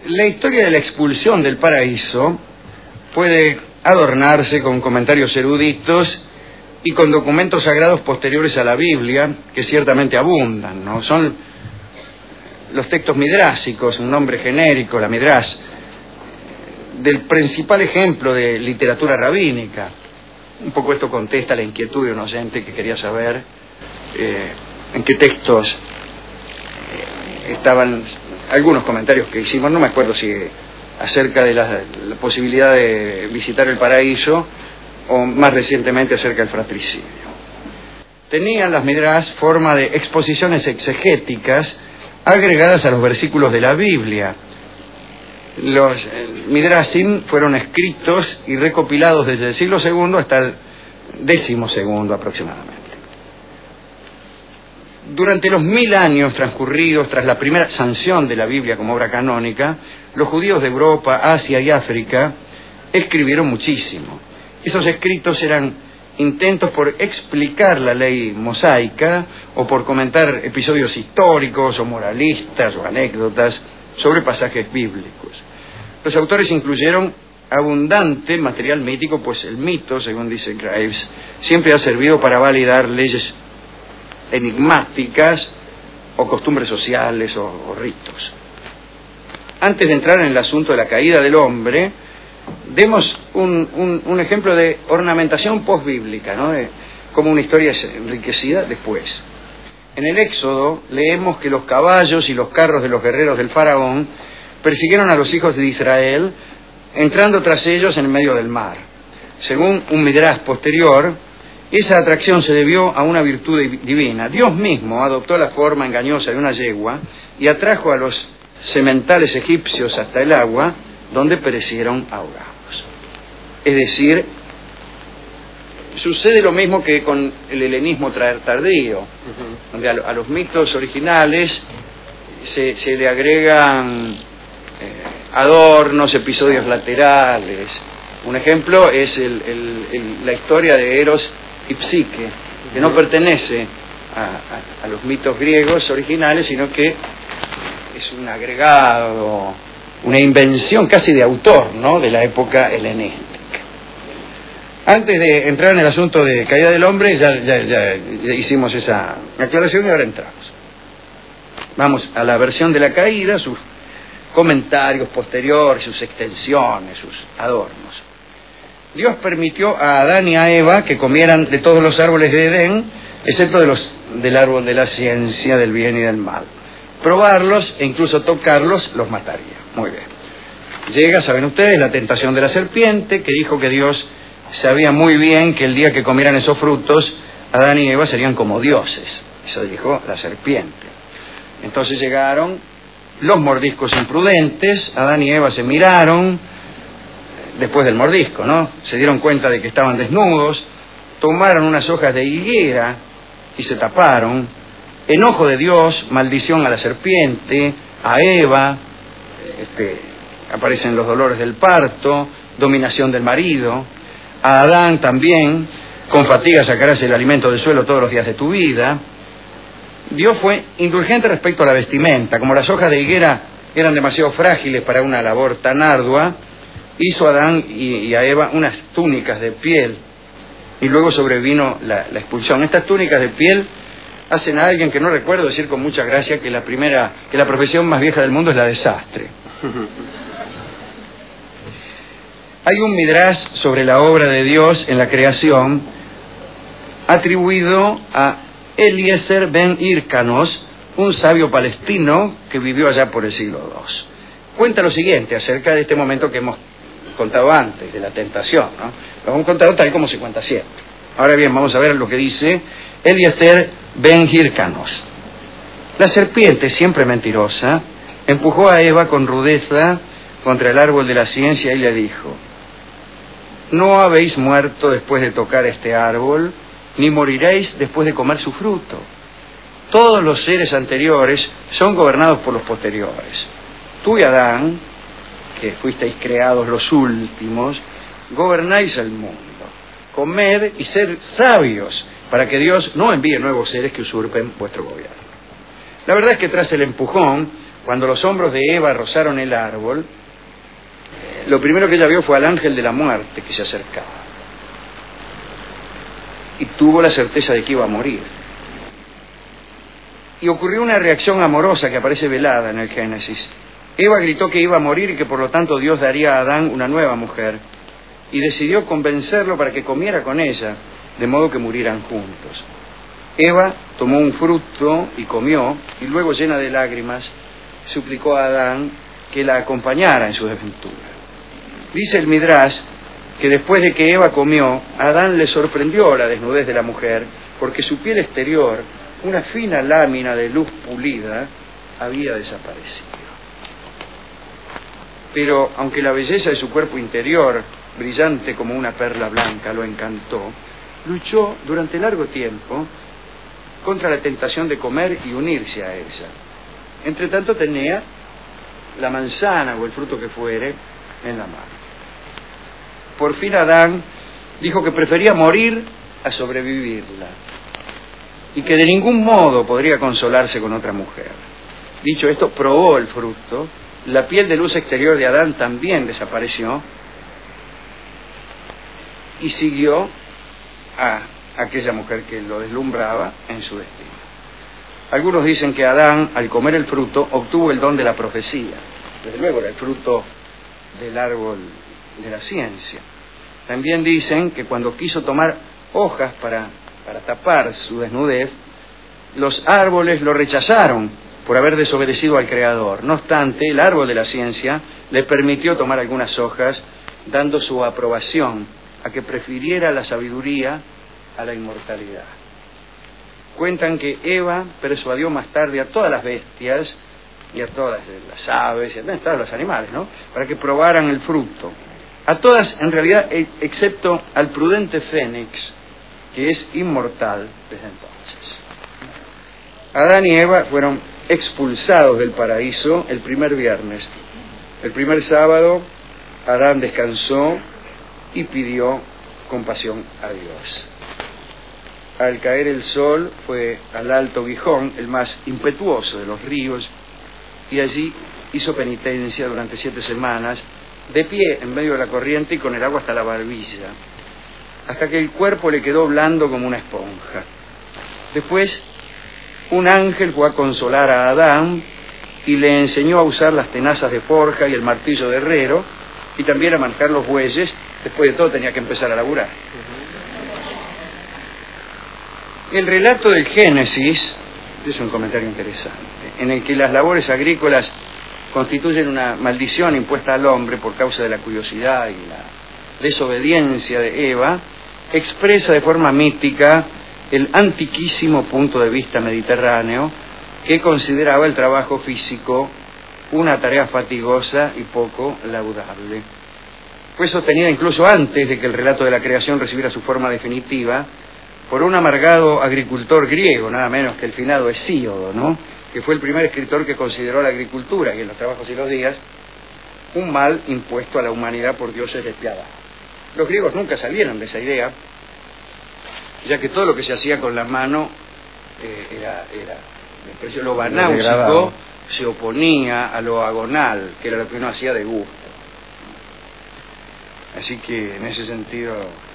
La historia de la expulsión del paraíso puede adornarse con comentarios eruditos y con documentos sagrados posteriores a la Biblia, que ciertamente abundan, ¿no? Son los textos midrásicos, un nombre genérico, la midrash, del principal ejemplo de literatura rabínica. Un poco esto contesta la inquietud de un oyente que quería saber en qué textos estaban algunos comentarios que hicimos, no me acuerdo si acerca de la posibilidad de visitar el paraíso o más recientemente acerca del fratricidio. Tenían las midrash forma de exposiciones exegéticas agregadas a los versículos de la Biblia. Los midrashim fueron escritos y recopilados desde el siglo II hasta el XII aproximadamente. Durante los 1000 años transcurridos tras la primera sanción de la Biblia como obra canónica, los judíos de Europa, Asia y África escribieron muchísimo. Esos escritos eran intentos por explicar la ley mosaica o por comentar episodios históricos o moralistas o anécdotas sobre pasajes bíblicos. Los autores incluyeron abundante material mítico, pues el mito, según dice Graves, siempre ha servido para validar leyes enigmáticas o costumbres sociales o ritos. Antes de entrar en el asunto de la caída del hombre, demos un ejemplo de ornamentación posbíblica, ¿no? Como una historia es enriquecida después. En el Éxodo leemos que los caballos y los carros de los guerreros del faraón persiguieron a los hijos de Israel, entrando tras ellos en medio del mar. Según un midrash posterior, esa atracción se debió a una virtud divina. Dios mismo adoptó la forma engañosa de una yegua y atrajo a los sementales egipcios hasta el agua, donde perecieron ahogados. Es decir, sucede lo mismo que con el helenismo tardío, donde a los mitos originales se le agregan adornos, episodios laterales. Un ejemplo es la historia de Eros y Psique, que no pertenece a los mitos griegos originales, sino que es un agregado, una invención casi de autor, ¿no?, de la época helenística. Antes de entrar en el asunto de caída del hombre, ya hicimos esa aclaración y ahora entramos. Vamos a la versión de la caída, sus comentarios posteriores, sus extensiones, sus adornos. Dios permitió a Adán y a Eva que comieran de todos los árboles de Edén, excepto del árbol de la ciencia del bien y del mal. Probarlos e incluso tocarlos los mataría. Muy bien. Llega, saben ustedes, la tentación de la serpiente, que dijo que Dios sabía muy bien que el día que comieran esos frutos, Adán y Eva serían como dioses. Eso dijo la serpiente. Entonces llegaron los mordiscos imprudentes, Adán y Eva se miraron, después del mordisco, ¿no? Se dieron cuenta de que estaban desnudos, tomaron unas hojas de higuera y se taparon. Enojo de Dios, maldición a la serpiente, a Eva, aparecen los dolores del parto, dominación del marido. A Adán también, con fatiga sacarás el alimento del suelo todos los días de tu vida. Dios fue indulgente respecto a la vestimenta. Como las hojas de higuera eran demasiado frágiles para una labor tan ardua, hizo a Adán y a Eva unas túnicas de piel, y luego sobrevino la expulsión. Estas túnicas de piel hacen a alguien que no recuerdo decir con mucha gracia que la profesión más vieja del mundo es la de sastre. Hay un midrash sobre la obra de Dios en la creación atribuido a Eliezer ben Hyrcanos, un sabio palestino que vivió allá por el siglo II. Cuenta lo siguiente acerca de este momento que hemos contado antes, de la tentación, ¿no? Lo hemos contado tal como se cuenta siempre. Ahora bien, vamos a ver lo que dice Eliezer ben Hyrcanos. La serpiente, siempre mentirosa, empujó a Eva con rudeza contra el árbol de la ciencia y le dijo: no habéis muerto después de tocar este árbol, ni moriréis después de comer su fruto. Todos los seres anteriores son gobernados por los posteriores. Tú y Adán, que fuisteis creados los últimos, gobernáis el mundo. Comed y sed sabios, para que Dios no envíe nuevos seres que usurpen vuestro gobierno. La verdad es que tras el empujón, Cuando los hombros de Eva rozaron el árbol, lo primero que ella vio fue al ángel de la muerte que se acercaba. Y tuvo la certeza de que iba a morir. Y ocurrió una reacción amorosa que aparece velada en el Génesis. Eva gritó que iba a morir y que por lo tanto Dios daría a Adán una nueva mujer. Y decidió convencerlo para que comiera con ella, de modo que murieran juntos. Eva tomó un fruto y comió, y luego, llena de lágrimas, suplicó a Adán que la acompañara en su desventura. Dice el Midrash que después de que Eva comió, a Adán le sorprendió la desnudez de la mujer, porque su piel exterior, una fina lámina de luz pulida, había desaparecido. Pero aunque la belleza de su cuerpo interior, brillante como una perla blanca, lo encantó, luchó durante largo tiempo contra la tentación de comer y unirse a ella. Entre tanto tenía la manzana o el fruto que fuere en la mano. Por fin Adán dijo que prefería morir a sobrevivirla y que de ningún modo podría consolarse con otra mujer. Dicho esto, probó el fruto, la piel de luz exterior de Adán también desapareció y siguió a aquella mujer que lo deslumbraba en su destino. Algunos dicen que Adán, al comer el fruto, obtuvo el don de la profecía. Desde luego era el fruto del árbol de la ciencia. También dicen que cuando quiso tomar hojas para tapar su desnudez, los árboles lo rechazaron por haber desobedecido al Creador. No obstante, el árbol de la ciencia le permitió tomar algunas hojas, dando su aprobación a que prefiriera la sabiduría a la inmortalidad. Cuentan que Eva persuadió más tarde a todas las bestias y a todas las aves y a todos los animales, ¿no?, para que probaran el fruto. A todas, en realidad, excepto al prudente Fénix, que es inmortal desde entonces. Adán y Eva fueron expulsados del paraíso el primer viernes. El primer sábado, Adán descansó y pidió compasión a Dios. Al caer el sol fue al Alto Gijón, el más impetuoso de los ríos, y allí hizo penitencia durante 7 semanas, de pie en medio de la corriente y con el agua hasta la barbilla, hasta que el cuerpo le quedó blando como una esponja. Después, un ángel fue a consolar a Adán y le enseñó a usar las tenazas de forja y el martillo de herrero, y también a marcar los bueyes. Después de todo tenía que empezar a laburar. El relato del Génesis es un comentario interesante, en el que las labores agrícolas constituyen una maldición impuesta al hombre por causa de la curiosidad y la desobediencia de Eva, expresa de forma mítica el antiquísimo punto de vista mediterráneo que consideraba el trabajo físico una tarea fatigosa y poco laudable. Fue sostenida incluso antes de que el relato de la creación recibiera su forma definitiva por un amargado agricultor griego, nada menos que el finado Hesíodo, ¿no?, que fue el primer escritor que consideró la agricultura y en los trabajos y los días un mal impuesto a la humanidad por dioses despiadados. Los griegos nunca salieron de esa idea, ya que todo lo que se hacía con la mano era lo banáusico, se oponía a lo agonal, que era lo que uno hacía de gusto. Así que en ese sentido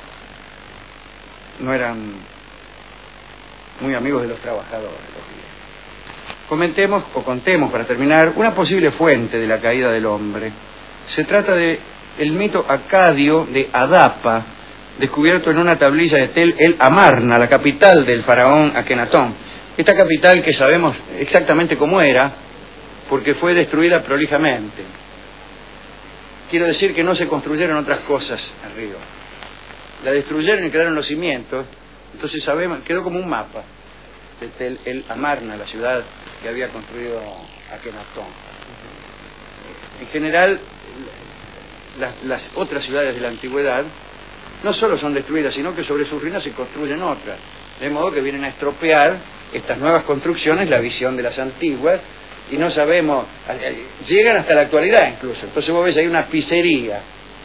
no eran muy amigos de los trabajadores los griegos. Contemos para terminar una posible fuente de la caída del hombre. Se trata de el mito acadio de Adapa, descubierto en una tablilla de Tel el Amarna, la capital del faraón Akenatón. Esta capital que sabemos exactamente cómo era, porque fue destruida prolijamente. Quiero decir que no se construyeron otras cosas arriba. La destruyeron y quedaron los cimientos. Entonces sabemos, quedó como un mapa de Tel el Amarna, la ciudad que había construido Akenatón. En general, las otras ciudades de la antigüedad no solo son destruidas, sino que sobre sus ruinas se construyen otras, de modo que vienen a estropear estas nuevas construcciones la visión de las antiguas, y no sabemos, llegan hasta la actualidad incluso. Entonces vos ves, hay una pizzería.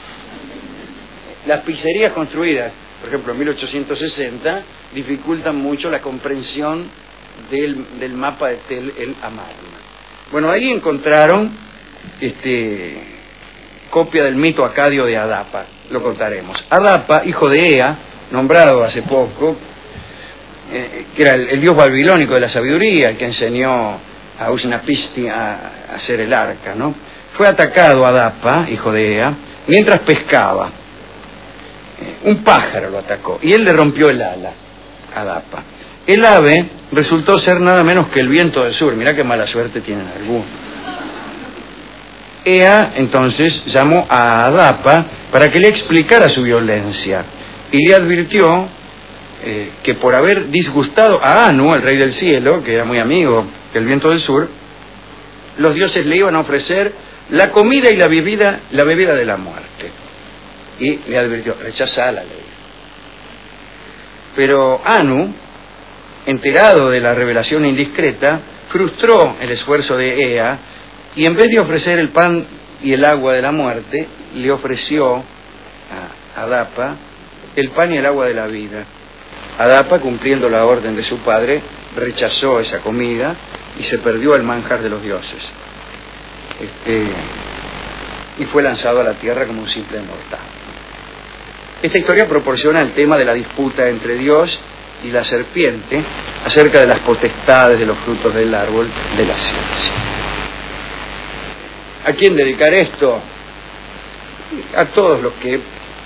Las pizzerías construidas, por ejemplo, en 1860, dificultan mucho la comprensión del mapa de Tel el Amarna. Bueno, ahí encontraron copia del mito acadio de Adapa, lo contaremos. Adapa, hijo de Ea, nombrado hace poco, que era el dios babilónico de la sabiduría, el que enseñó a Usnapisti a hacer el arca, ¿no? Fue atacado Adapa, hijo de Ea, mientras pescaba. Un pájaro lo atacó y él le rompió el ala a Adapa. El ave resultó ser nada menos que el viento del sur. Mirá qué mala suerte tienen algunos. Ea entonces llamó a Adapa para que le explicara su violencia y le advirtió que por haber disgustado a Anu, el rey del cielo, que era muy amigo del viento del sur, los dioses le iban a ofrecer la comida y la bebida de la muerte. Y le advirtió, rechazá la ley. Pero Anu, enterado de la revelación indiscreta, frustró el esfuerzo de Ea y en vez de ofrecer el pan y el agua de la muerte, le ofreció a Adapa el pan y el agua de la vida. Adapa, cumpliendo la orden de su padre, rechazó esa comida y se perdió el manjar de los dioses. Y fue lanzado a la tierra como un simple mortal. Esta historia proporciona el tema de la disputa entre Dios y la serpiente acerca de las potestades de los frutos del árbol de la ciencia. ¿A quién dedicar esto? A todos los que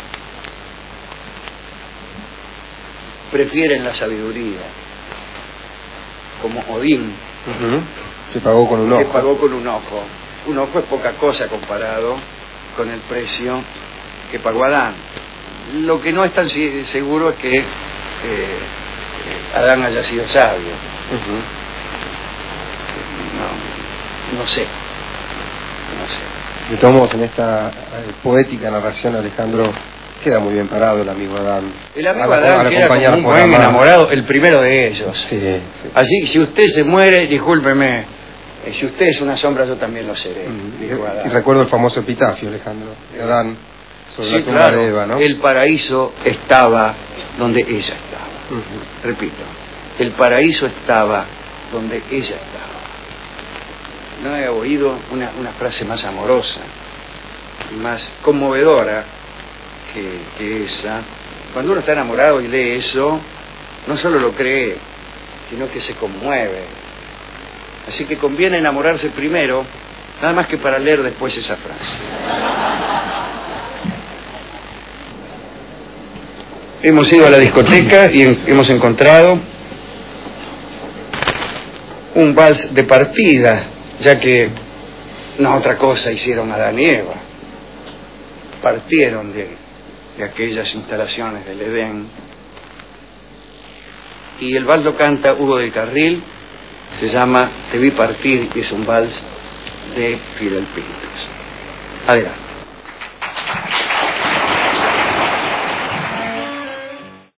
prefieren la sabiduría, como Odín, que pagó con un ojo. Que pagó con un ojo. Un ojo es poca cosa comparado con el precio que pagó Adán. Lo que no es tan seguro es que Adán haya sido sabio. No sé. De todos modos, en esta poética narración, Alejandro, queda muy bien parado el amigo Adán. El amigo Adán, que era como un buen enamorado, el primero de ellos. Sí. Así, si usted se muere, discúlpeme, si usted es una sombra, yo también lo seré. Dijo Adán. Y recuerdo el famoso epitafio, Alejandro, de Adán sobre sí, la tumba claro, de Eva, ¿no? El paraíso estaba donde ella estaba. Repito, el paraíso estaba donde ella estaba. No he oído una frase más amorosa y más conmovedora que esa. Cuando uno está enamorado y lee eso, no solo lo cree, sino que se conmueve. Así que conviene enamorarse primero, nada más que para leer después esa frase. Hemos ido a la discoteca y hemos encontrado un vals de partida, ya que no otra cosa hicieron Adán y Eva. Partieron de aquellas instalaciones del Edén. Y el vals lo canta Hugo del Carril, se llama Te vi partir y es un vals de Fidel Pintos. Adelante.